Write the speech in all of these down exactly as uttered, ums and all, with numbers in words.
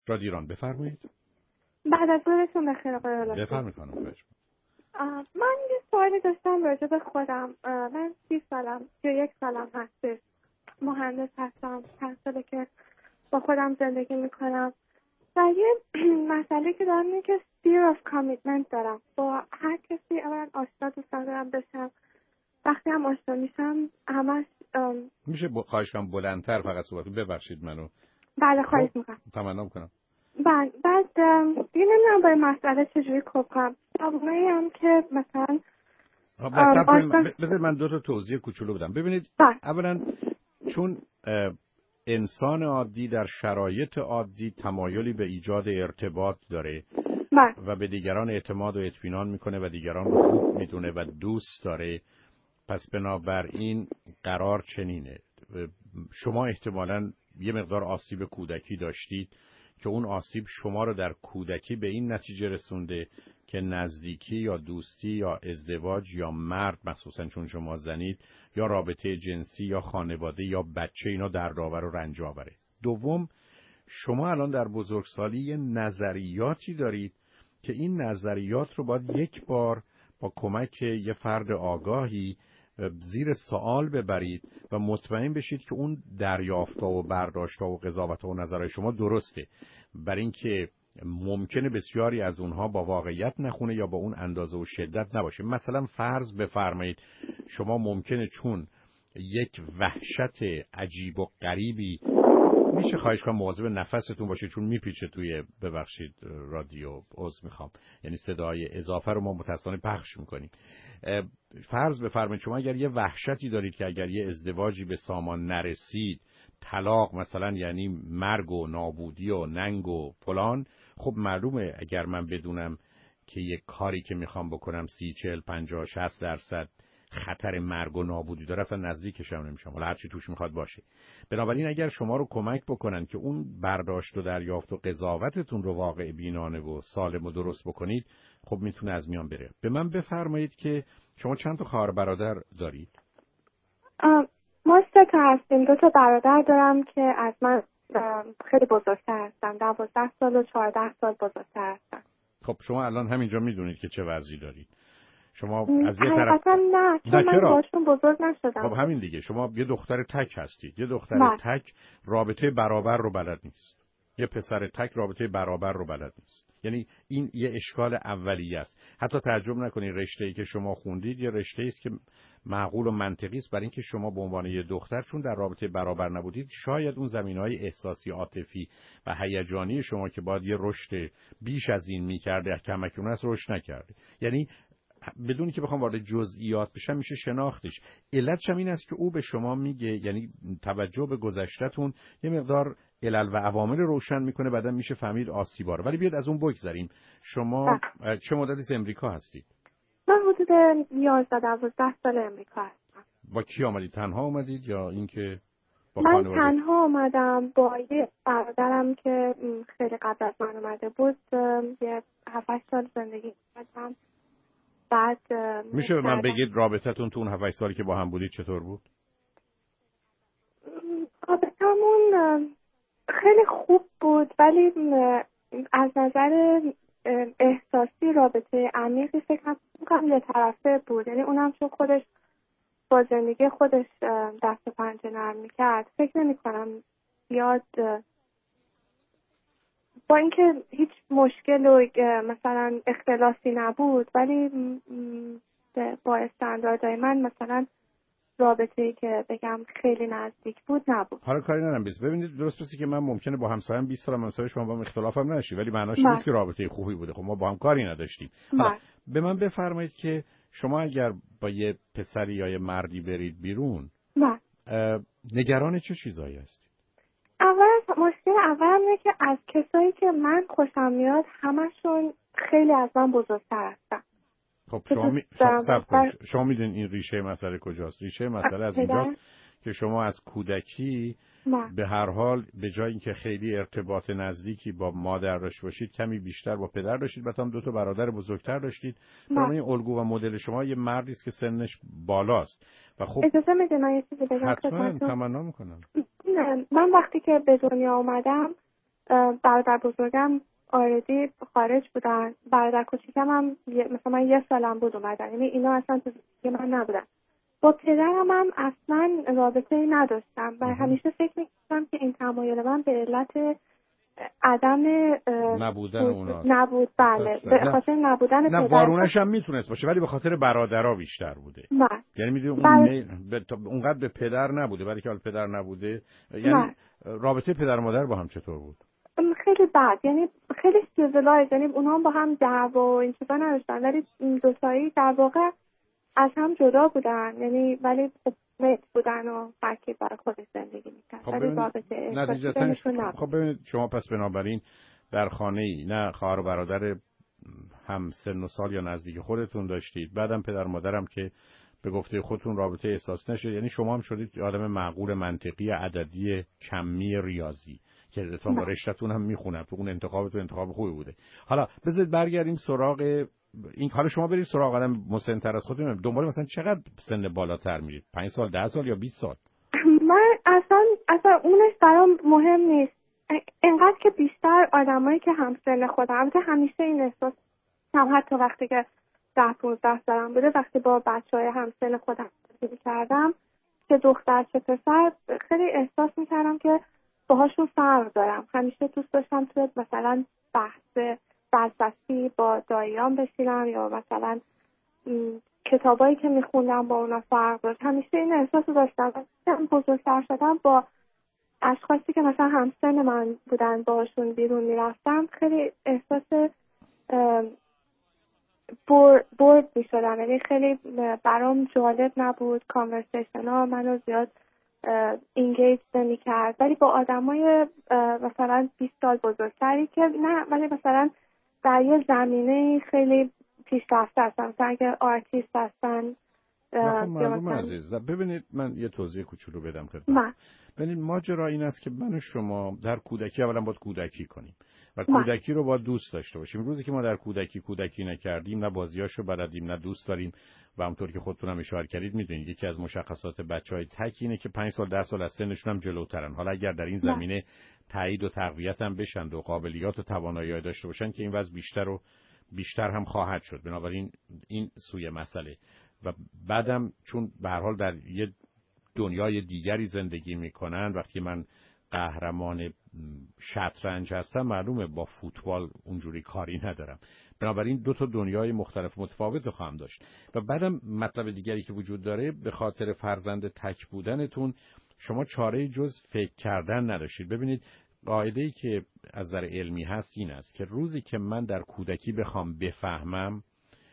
رادیو ایران بفرمایید. بعد از ظهرتون بخیر آقای هلاکویی. بفرمایید خانم خواهش می‌کنم. من یه سوالی داشتم راجع به خودم. من سی سالم سی و یک سالم هستش. مهندس هستم. چند ساله که با خودم زندگی میکنم و یه مسئله که دارم اینه که fear of commitment دارم. با هر کسی اولا آشنا دوست دارم بشم. وقتی هم آشنا میشم همش میشه خواهش کنم بلندتر فقط صحبت کنید. ببخشید منو. بله خواهش میکنم. تمنا میکنم. بعد بعد دیگه نمیدونم با این مسئله چجوری کوب کنم. جوابایی هم که مثلا بذار من دو تا توضیح کوچولو بدم. ببینید اولا چون انسان عادی در شرایط عادی تمایلی به ایجاد ارتباط داره بله. و به دیگران اعتماد و اطمینان میکنه و دیگران رو خوب میدونه و دوست داره، پس بنابراین قرار چنینه. شما احتمالاً یه مقدار آسیب کودکی داشتید که اون آسیب شما رو در کودکی به این نتیجه رسونده که نزدیکی یا دوستی یا ازدواج یا مرد، مخصوصا چون شما زنید، یا رابطه جنسی یا خانواده یا بچه اینا دردآور و رنج آوره. دوم، شما الان در بزرگسالی یه نظریاتی دارید که این نظریات رو باید یک بار با کمک یه فرد آگاهی زیر سوال ببرید و مطمئن بشید که اون دریافت‌ها و برداشت‌ها و قضاوت‌ها و نظرهای شما درسته، برای اینکه ممکنه بسیاری از اونها با واقعیت نخونه یا با اون اندازه و شدت نباشه. مثلا فرض بفرمایید شما ممکنه چون یک وحشت عجیب و غریبی، میشه خواهش کنم مواظب نفستون باشه چون میپیچه توی، ببخشید رادیو، عذر میخوام، یعنی صدای اضافه رو ما متأسفانه پخش میکنیم. فرض بفرمایید شما اگر یه وحشتی دارید که اگر یه ازدواجی به سامان نرسید، طلاق مثلا یعنی مرگ و نابودی و ننگ و فلان، خب معلومه اگر من بدونم که یک کاری که میخوام بکنم سی چهل پنجاه شصت درصد خطر مرگ و نابودی داره، اصلا نزدیکش هم نمیشم، حالا هرچی توش میخواد باشه. بنابراین اگر شما رو کمک بکنن که اون برداشت و دریافت و قضاوتتون رو واقع بینانه و سالم و درست بکنید، خب میتونه از میان بره. به من بفرمایید که شما چند تا خواهر برادر دارید؟ ما سه تا هستیم. دو تا برادر دارم که از من خیلی بزرگتر هستن، دوازده سال و چهارده سال بزرگتر هستن. خب شما الان همینجا میدونید که چه وضعی دارید. شما از یه طرف نه چون من باشون بزرگ نشدم. خب همین دیگه، شما یه دختر تک هستید. یه دختر من. تک رابطه برابر رو بلد نیست. یه پسر تک رابطه برابر رو بلد نیست. یعنی این یه اشکال اولیه است. حتی تعجب نکنید رشته‌ای که شما خوندید یه رشته‌ای است که معقول و منطقی است، برای اینکه شما به عنوان یه دختر چون در رابطه برابر نبودید، شاید اون زمینه‌های احساسی، عاطفی و هیجانی شما که باید یه رشد بیش از این می‌کرده، کمکون است، رشد نکرده. یعنی بدونی که بخوام وارد جزئیات بشم میشه شناختش. علتش هم این است که او به شما میگه، یعنی توجه به گذشته‌تون یه مقدار علل و عوامل روشن میکنه، بعدن میشه فهمید آسیب‌ها. ولی بیاد از اون بگذریم. شما اه. چه مدتی از امریکا هستید؟ من حدود یازده دوازده سال امریکا هستم. با کی آمدید؟ تنها آمدید یا اینکه با من خانواده؟ تنها آمدم با یه برادرم که خیلی قبل از من اومده بود. یه هفت سال زندگی کردم. بعد میشه به من بگید رابطتون تو اون هفت سالی که با هم بودید چطور بود؟ رابطمون خیلی خوب بود، ولی از نظر احساسی رابطه عمیقی فکر می‌کنم یه طرفه بود. یعنی اونم چون خودش با زندگی خودش دست و پنجه نرم می‌کرد، فکر نمی‌کنم زیاد با اینکه هیچ مشکل و مثلا اختلافی نبود، ولی با استانداردهای من مثلا رابطه‌ای که بگم خیلی نزدیک بود نبود. حالا کاری ندارم. بیس ببینید درست پسی که من ممکنه با همسایم بیست سال همسایه شما با هم اختلافم نشه، ولی معناش نیست که رابطه خوبی بوده. خب ما با هم کاری نداشتیم. حالا به من بفرمایید که شما اگر با یه پسری یا یه مردی برید بیرون، نگران چه چیزایی هستید؟ اول مشکل اولم اینه که از کسایی که من خوشم میاد همشون خیلی از من بزرگتر هستن. خب شما می... شما, شما میدونید این ریشه مسئله کجاست؟ ریشه مسئله از اینجاست که شما از کودکی من. به هر حال به جای اینکه خیلی ارتباط نزدیکی با مادر داشته باشید، کمی بیشتر با پدر داشتید، بعد هم دو تا برادر بزرگتر داشتید. برای الگو و مدل شما یه مردی است که سنش بالاست و خب اجازه میدید من یه چیزی بگم؟ حتما تمنا میکنم. من وقتی که به دنیا اومدم برادر بزرگم آردی خارج بودن، برادر کوچیکم هم مثلا من یه سالم بود اومدن، یعنی اینا اصلا تو زندگی من نبودن. با پدرم هم اصلا رابطه نداشتم و همیشه فکر می‌کردم که این تمایل من به علت عدم نبودن اونا نبود. بله به خاطر نبودن نه پدر. وارونش هم میتونست باشه ولی به خاطر برادرها بیشتر بوده. نه یعنی میدونی بله. اون میل به اونقدر به پدر نبوده، ولی که حال پدر نبوده. یعنی نه. رابطه پدر و مادر با هم چطور بود؟ خیلی بد، یعنی خیلی سیویلایز، یعنی اونها با هم دعوا و این چیزا نداشتن، ولی دوتایی در واقع از هم جدا بودن، یعنی ولی مت بودن و فرقی برای خودش زندگی میکرد. خب ببینید نتیجتاً خب ببینید شما پس بنابراین در خانه‌ای نه خواهر و برادر هم سن و سال یا نزدیک خودتون داشتید، بعدم پدر مادرم که به گفته خودتون رابطه احساس نشد، یعنی شما هم شدید آدم معقول منطقی عددی کمی ریاضی که اتفاقا با رشته‌تون هم میخونم، تو اون انتخابتون انتخاب خوبی بوده. حالا بذارید برگردیم سراغ این، حالا شما برید سراغ آدم مسن‌تر از خودتون، دنبال مثلا چقدر سن بالاتر میرید؟ پنج سال، ده سال یا بیست سال؟ من اصلا اصلا اونش برام مهم نیست، اینقدر که بیشتر آدمایی که همسن خودم، البته همیشه این احساس هم حتی وقتی که ده پونزده سالم بوده، وقتی با بچهای همسن خودم زندگی کردم چه دختر چه پسر، خیلی احساس میکردم که باهاشون فرق دارم. همیشه دوست داشتم توی مثلا بحث فلسفی با داییام بشینم یا مثلا کتابایی که میخوندم با اونا فرق داشت. همیشه این احساس داشتم. بزرگتر شدم با اشخاصی که مثلا همسن من بودن باهاشون بیرون میرفتم خیلی احساس بور بورد میشدم، یعنی خیلی برام جالب نبود. کانورسیشن ها منو زیاد اینگیج نمی کرد. ولی با آدمای مثلا بیست سال بزرگتری که نه، ولی مثلا در یه زمینه خیلی پیشرفته هستن، مثلا اگر آرتیست هستن. معلوم عزیز، ببینید من یه توضیح کوچولو بدم خدمت. ببینید ماجرا این است که من و شما در کودکی اولا باید کودکی کنیم و کودکی رو باید دوست داشته باشیم. روزی که ما در کودکی کودکی نکردیم، نه بازیاشو بلدیم، نه دوست داریم و همونطور که خودتون هم اشاره کردید میدونید یکی از مشخصات بچهای تک اینه که پنج سال ده سال از سنشون هم جلوترن. حالا اگر در این زمینه تایید و تقویت هم بشن و قابلیت و توانایی داشته باشن که این وضع بیشتر و بیشتر هم خواهد شد. بنابراین این سوی مسئله. و بعدم چون به هر حال در یه دنیای دیگری زندگی میکنن، وقتی من قهرمان شطرنج هستم معلومه با فوتبال اونجوری کاری ندارم. بنابراین دو تا دنیای مختلف متفاوت خواهم داشت. و بعدم مطلب دیگری که وجود داره، به خاطر فرزند تک بودنتون شما چاره جز فکر کردن نداشتید. ببینید قاعده‌ای که از نظر علمی هست این است که روزی که من در کودکی بخوام بفهمم،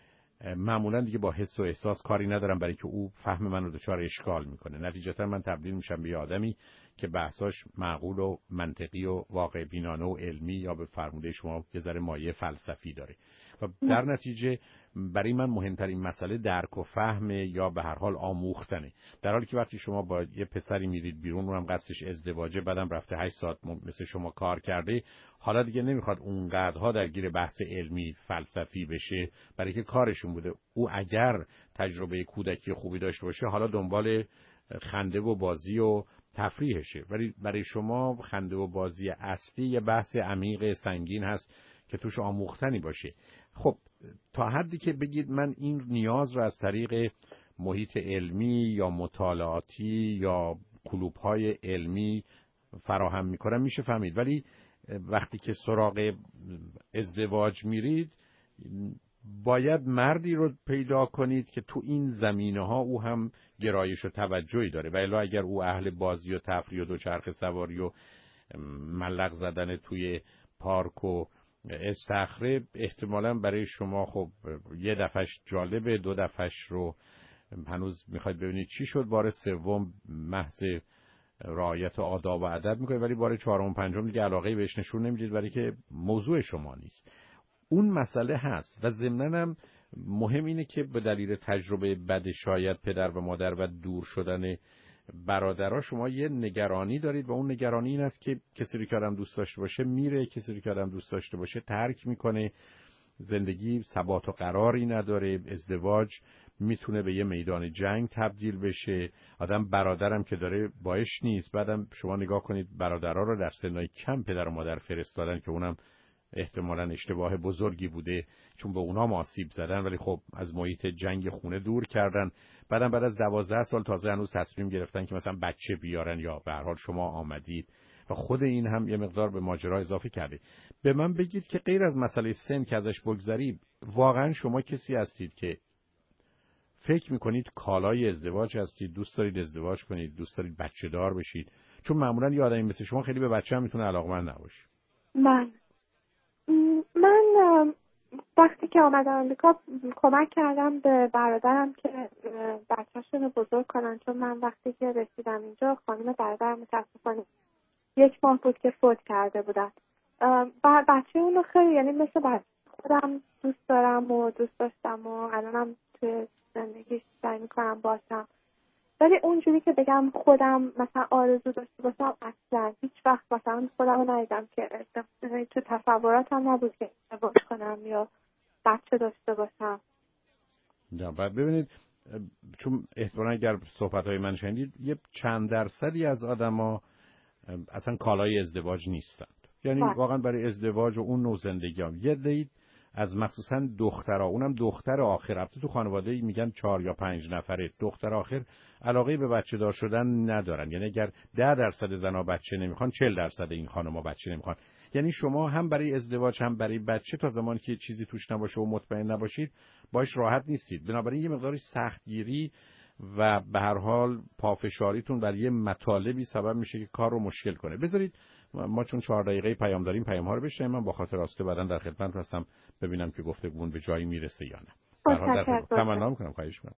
معمولا دیگه با حس و احساس کاری ندارم، برای که او فهم من رو دچار اشکال میکنه. نتیجتا من تبدیل میشم به آدمی که بحثاش معقول و منطقی و واقع بینانه و علمی یا به فرموده شما یه ذره مایه فلسفی داره. و در نتیجه برای من مهمترین مسئله درک و فهم یا به هر حال آموختنه. در حالی که وقتی شما با یه پسری میرید بیرون، اونم قصدش ازدواجه، بعدم رفته هشت ساعت مثل شما کار کرده، حالا دیگه نمیخواد اونقدرها درگیر بحث علمی فلسفی بشه، برای که کارشون بوده. او اگر تجربه کودکی خوبی داشته باشه، حالا دنبال خنده و بازی و تفریحشه. ولی برای شما خنده و بازی اصلی یه بحث عمیق سنگین هست که توش آموختنی باشه. خب تا حدی که بگید من این نیاز رو از طریق محیط علمی یا مطالعاتی یا کلوب‌های علمی فراهم میکنم میشه فهمید. ولی وقتی که سراغ ازدواج میرید، باید مردی رو پیدا کنید که تو این زمینه ها او هم گرایش و توجهی داره. و الا اگر او اهل بازی و تفریح و دوچرخه سواری و ملق زدن توی پارک و استخره، احتمالاً برای شما خب یه دفعش جالبه، دو دفعش رو هنوز میخواید ببینید چی شد، بار سوم محض رعایت آداب و ادب میکنید، ولی بار چهارم و پنجم دیگه علاقه‌ای بهش نشون نمیدید، برای که موضوع شما نیست. اون مسئله هست. و ضمناً هم مهم اینه که به دلیل تجربه بد شاید پدر و مادر و دور شدن برادرها شما یه نگرانی دارید و اون نگرانی این است که کسی رو که آدم دوست داشته باشه میره، کسی رو که آدم دوست داشته باشه ترک میکنه، زندگی ثبات و قراری نداره، ازدواج میتونه به یه میدان جنگ تبدیل بشه. آدم برادرم که داره باش نیست. بعدم شما نگاه کنید برادرها رو در سنای کم پدر و مادر فرستادن که اونم احتمالاً اشتباه بزرگی بوده، چون به اونا آسیب زدن، ولی خب از محیط جنگ خونه دور کردن. بعدم بعد از دوازده سال تازه هنوز تصمیم گرفتن که مثلا بچه بیارن، یا به هر حال شما آمدید و خود این هم یه مقدار به ماجرا اضافه کرده. به من بگید که غیر از مسئله سن که ازش بگذریم، واقعا شما کسی هستید که فکر میکنید کالای ازدواج هستید، دوست دارید ازدواج کنید، دوست دارید بچه دار بشید؟ چون معمولا یه آدمی مثل شما خیلی به بچه هم میتونه علاقمند نباشه. من من وقتی که آمدم امریکا کمک کردم به برادرم که بچه‌شون رو بزرگ کنن، چون من وقتی که رسیدم اینجا خانم برادرم متاسفانه یک ماه بود که فوت کرده بودن. و بچه اون رو خیلی، یعنی مثل بچه خودم دوست دارم و دوست داشتم و الانم توی زندگیش سعی میکنم باشم، ولی اونجوری که بگم خودم مثلا آرزو داشته باشم اصلا هیچ وقت مثلا خودم رو ندیدم که تو تصوراتم نبود که ازدواج کنم یا بچه داشته باشم. نه بعد ببینید، چون احتمالاً اگر صحبت‌های من شنیدید یه چند درصدی از آدما اصلا کالای ازدواج نیستند، یعنی باید. واقعا برای ازدواج و اون نوع زندگی هم یه دید از مخصوصا دخترها، اونم دختر آخر، البته تو خانواده میگن چهار یا پنج نفره، دختر آخر علاقه به بچه دار شدن ندارن. یعنی اگر ده درصد زنا بچه نمیخوان، چهل درصد این خانم‌ها بچه نمیخوان. یعنی شما هم برای ازدواج هم برای بچه تا زمانی که چیزی توش نباشه و مطمئن نباشید باش راحت نیستید. بنابراین یه مقداری سختگیری و به هر حال پافشاریتون برای یه مطالبی سبب میشه که کار رو مشکل کنه. بذارید ما چون چهار دقیقه پیام داریم پیام ها رو بشنویم. من با خاطر راسته بعداً در خدمت هستم ببینم که گفتگومون به جایی میرسه یا نه. به هر حال در خدمت تمنا می‌کنم. خواهش می‌کنم.